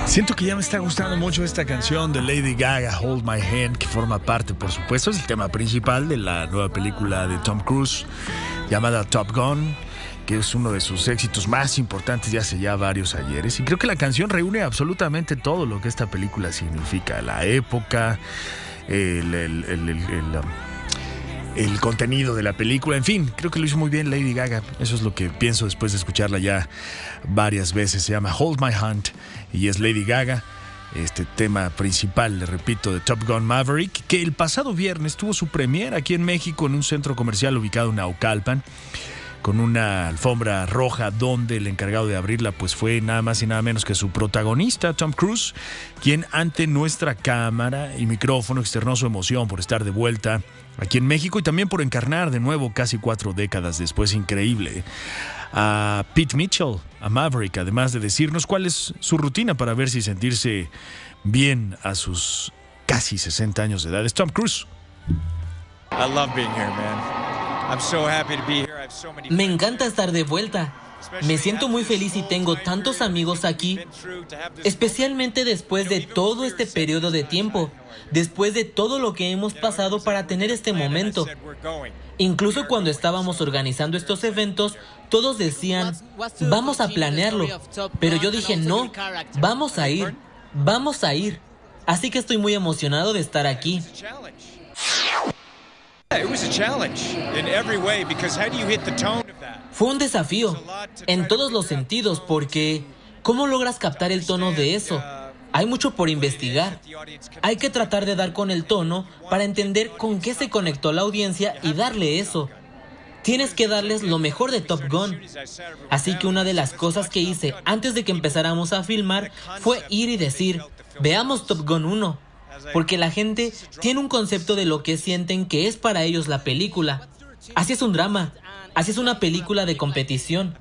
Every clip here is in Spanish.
Siento que ya me está gustando mucho esta canción de Lady Gaga, Hold My Hand, que forma parte, por supuesto, es el tema principal de la nueva película de Tom Cruise llamada Top Gun, que es uno de sus éxitos más importantes de hace ya varios ayeres. Y creo que la canción reúne absolutamente todo lo que esta película significa, la época, el contenido de la película, en fin, creo que lo hizo muy bien Lady Gaga. Eso es lo que pienso después de escucharla ya varias veces. Se llama Hold My Hand y es Lady Gaga. Este tema principal, le repito, de Top Gun Maverick, que el pasado viernes tuvo su premier aquí en México en un centro comercial ubicado en Naucalpan, con una alfombra roja donde el encargado de abrirla pues fue nada más y nada menos que su protagonista, Tom Cruise, quien ante nuestra cámara y micrófono externó su emoción por estar de vuelta aquí en México y también por encarnar de nuevo casi 4 décadas después, increíble, a Pete Mitchell, a Maverick, además de decirnos cuál es su rutina para ver si sentirse bien a sus casi 60 años de edad. Es Tom Cruise. I love being here, man. I'm so happy to be here. I have so many. Me encanta estar de vuelta. Me siento muy feliz y tengo tantos amigos aquí, especialmente después de todo este periodo de tiempo, después de todo lo que hemos pasado para tener este momento. Incluso cuando estábamos organizando estos eventos, todos decían, vamos a planearlo, pero yo dije, no, vamos a ir. Así que estoy muy emocionado de estar aquí. Fue un desafío, en todos los sentidos, porque ¿cómo logras captar el tono de eso? Hay mucho por investigar. Hay que tratar de dar con el tono para entender con qué se conectó la audiencia y darle eso. Tienes que darles lo mejor de Top Gun. Así que una de las cosas que hice antes de que empezáramos a filmar fue ir y decir, veamos Top Gun 1. Porque la gente tiene un concepto de lo que sienten que es para ellos la película. Así es un drama, así es una película de competición.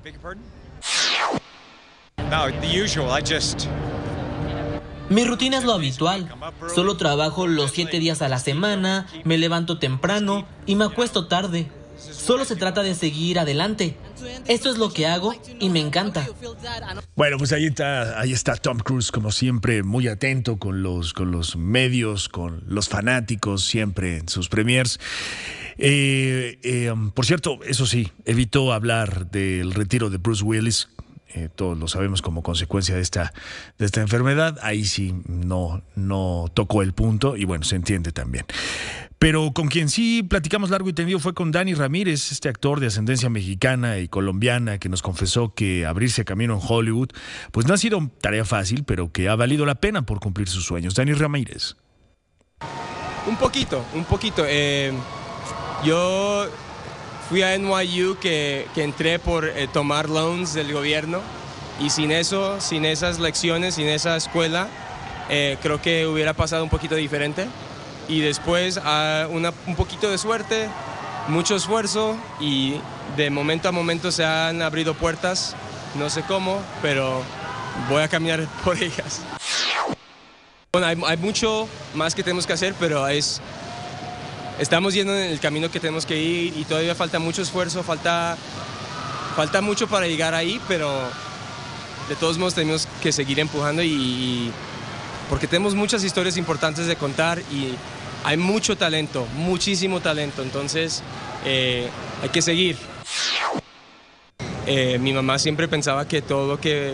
Mi rutina es lo habitual. Solo trabajo los 7 días a la semana, me levanto temprano y me acuesto tarde. Solo se trata de seguir adelante. Esto es lo que hago y me encanta. Bueno, pues ahí está Tom Cruise, como siempre, muy atento con los medios, con los fanáticos, siempre en sus premiers. Por cierto, eso sí, evitó hablar del retiro de Bruce Willis. Todos lo sabemos como consecuencia de esta enfermedad. Ahí sí no tocó el punto y bueno, se entiende también. Pero con quien sí platicamos largo y tendido fue con Dani Ramírez, este actor de ascendencia mexicana y colombiana que nos confesó que abrirse camino en Hollywood pues no ha sido tarea fácil, pero que ha valido la pena por cumplir sus sueños. Dani Ramírez. Un poquito. Yo fui a NYU que entré por tomar loans del gobierno y sin esas lecciones, sin esa escuela, creo que hubiera pasado un poquito diferente. Y después un poquito de suerte, mucho esfuerzo y de momento a momento se han abrido puertas, no sé cómo, pero voy a caminar por ellas. Bueno, hay mucho más que tenemos que hacer, pero estamos yendo en el camino que tenemos que ir y todavía falta mucho esfuerzo, falta mucho para llegar ahí, pero de todos modos tenemos que seguir empujando y porque tenemos muchas historias importantes de contar y hay mucho talento, muchísimo talento, entonces hay que seguir. Mi mamá siempre pensaba que todo lo que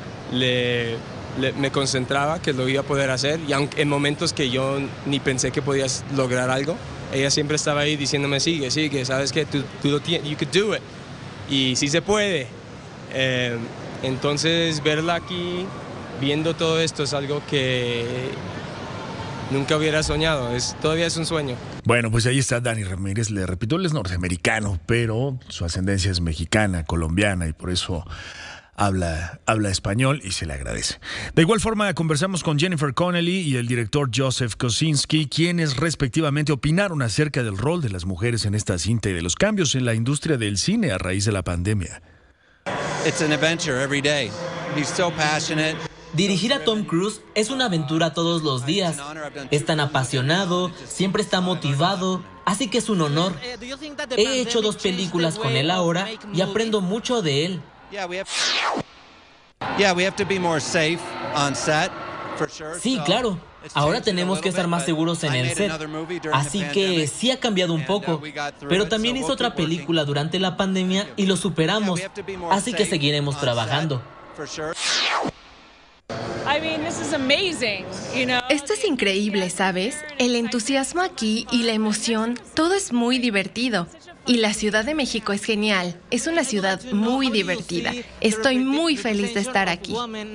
me concentraba, que lo iba a poder hacer, y aunque en momentos que yo ni pensé que podías lograr algo, ella siempre estaba ahí diciéndome, sigue, sabes que tú lo tienes, you could do it, y sí se puede. Entonces verla aquí, viendo todo esto es algo que nunca hubiera soñado, todavía es un sueño. Bueno, pues ahí está Dani Ramírez, le repito, él es norteamericano, pero su ascendencia es mexicana, colombiana, y por eso habla español y se le agradece. De igual forma, conversamos con Jennifer Connelly y el director Joseph Kosinski, quienes respectivamente opinaron acerca del rol de las mujeres en esta cinta y de los cambios en la industria del cine a raíz de la pandemia. It's an adventure every day. He's so passionate. Dirigir a Tom Cruise es una aventura todos los días. Es tan apasionado, siempre está motivado, así que es un honor. He hecho 2 películas con él ahora y aprendo mucho de él. Yeah, we have to be more safe. on set, for sure. Sí, So claro. it's Ahora changed it a tenemos que little estar bit, más but seguros en I el made set. another movie during the Así que pandemic, sí ha cambiado un and, poco. we got through Pero it, también so hice we'll otra keep working. película durante la pandemia y lo superamos. Yeah, we have to be more Así que safe seguiremos on trabajando. set, for sure. Esto es increíble, ¿sabes? El entusiasmo aquí y la emoción, todo es muy divertido. Y la Ciudad de México es genial. Es una ciudad muy divertida. Estoy muy feliz de estar aquí.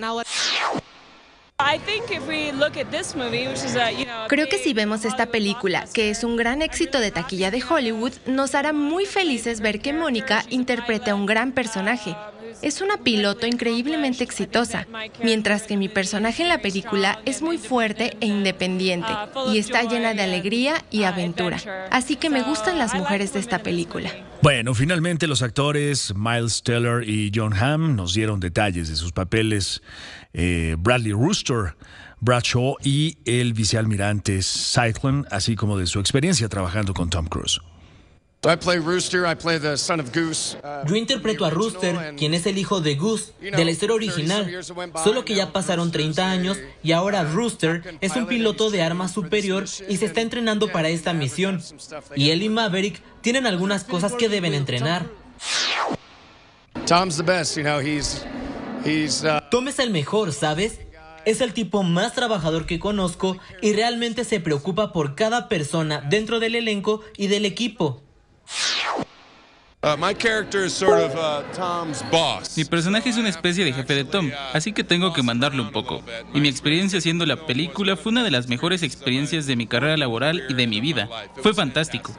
Creo que si vemos esta película, que es un gran éxito de taquilla de Hollywood, nos hará muy felices ver que Mónica interprete a un gran personaje. Es una piloto increíblemente exitosa, mientras que mi personaje en la película es muy fuerte e independiente, y está llena de alegría y aventura. Así que me gustan las mujeres de esta película. Bueno, finalmente los actores Miles Teller y Jon Hamm nos dieron detalles de sus papeles. Bradley Rooster Bradshaw y el vicealmirante Southland, así como de su experiencia trabajando con Tom Cruise. Yo interpreto a Rooster, quien es el hijo de Goose, de la historia original, solo que ya pasaron 30 años y ahora Rooster es un piloto de armas superior y se está entrenando para esta misión. Y él y Maverick tienen algunas cosas que deben entrenar. Tom es el mejor, ¿sabes? Es el tipo más trabajador que conozco y realmente se preocupa por cada persona dentro del elenco y del equipo. Mi personaje es una especie de jefe de Tom, así que tengo que mandarle un poco. Y mi experiencia haciendo la película fue una de las mejores experiencias de mi carrera laboral y de mi vida. Fue fantástico.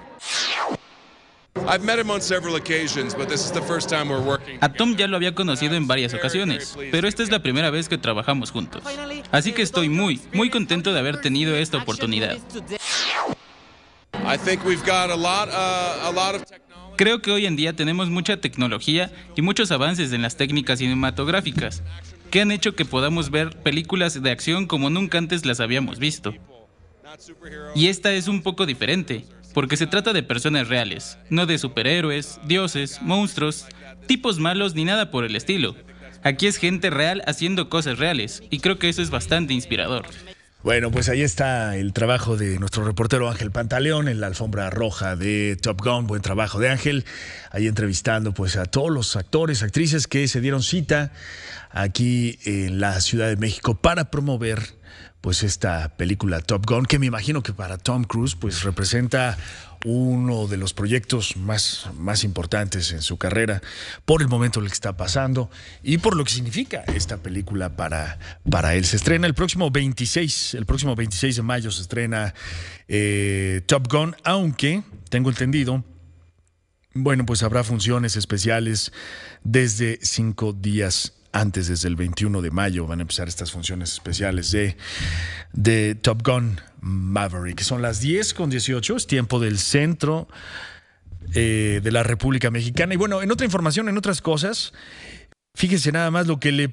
A Tom ya lo había conocido en varias ocasiones, pero esta es la primera vez que trabajamos juntos. Así que estoy muy contento de haber tenido esta oportunidad. Creo que hoy en día tenemos mucha tecnología y muchos avances en las técnicas cinematográficas que han hecho que podamos ver películas de acción como nunca antes las habíamos visto. Y esta es un poco diferente, porque se trata de personas reales, no de superhéroes, dioses, monstruos, tipos malos ni nada por el estilo. Aquí es gente real haciendo cosas reales, y creo que eso es bastante inspirador. Bueno, pues ahí está el trabajo de nuestro reportero Ángel Pantaleón en la alfombra roja de Top Gun. Buen trabajo de Ángel, ahí entrevistando pues a todos los actores, actrices que se dieron cita aquí en la Ciudad de México para promover pues esta película Top Gun, que me imagino que para Tom Cruise pues representa uno de los proyectos más importantes en su carrera, por el momento en el que está pasando y por lo que significa esta película para él. Se estrena el próximo 26 de mayo se estrena Top Gun, aunque tengo entendido, bueno, pues habrá funciones especiales desde 5 días antes, desde el 21 de mayo van a empezar estas funciones especiales de Top Gun Maverick. Son las 10:18, es tiempo del centro de la República Mexicana. Y bueno, en otra información, en otras cosas, fíjense nada más lo que le